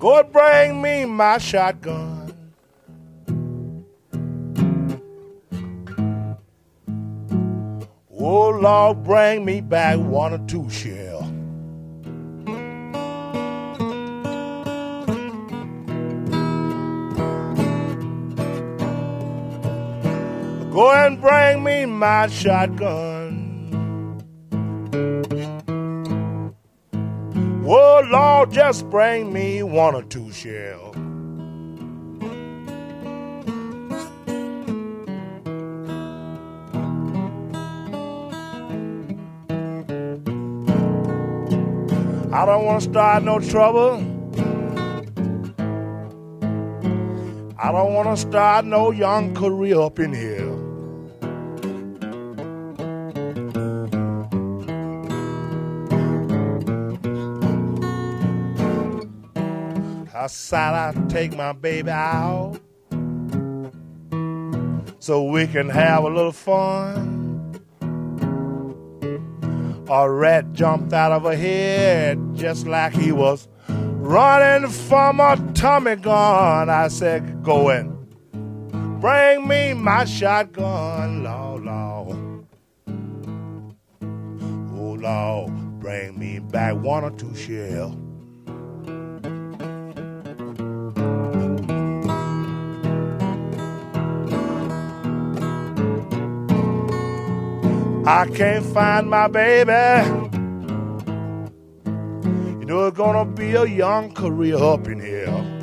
Go and bring me my shotgun. Oh, Lord, bring me back 1 or 2 shells. Go and bring me my shotgun. Oh, Lord, just bring me 1 or 2 shells. I don't want to start no trouble. I don't want to start no young career up in here. I said I'd take my baby out so we can have a little fun. A rat jumped out of her head just like he was running from a Tommy gun. I said, go and bring me my shotgun, Lord, Lord. Oh, Lord, bring me back 1 or 2 shells. I can't find my baby. You know it's gonna be a young career up in here.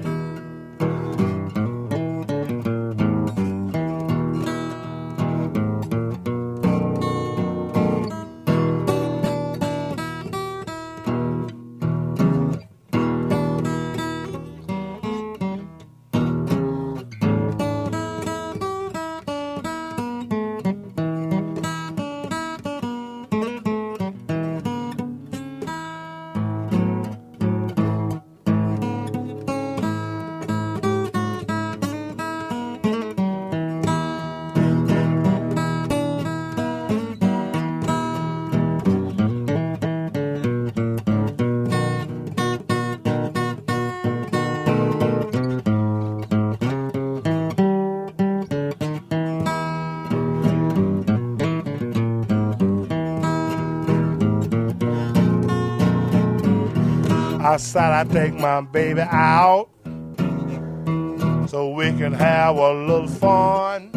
I said I'd take my baby out so we can have a little fun.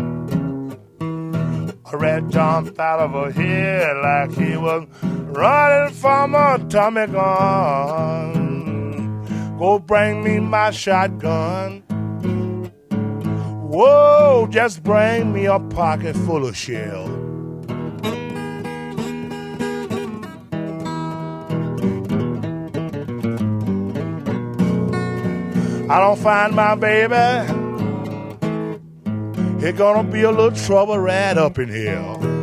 A rat jumped out of her head like he was running from a Tommy gun. Go bring me my shotgun. Whoa, just bring me a pocket full of shells. I don't find my baby, it's gonna be a little trouble right up in here.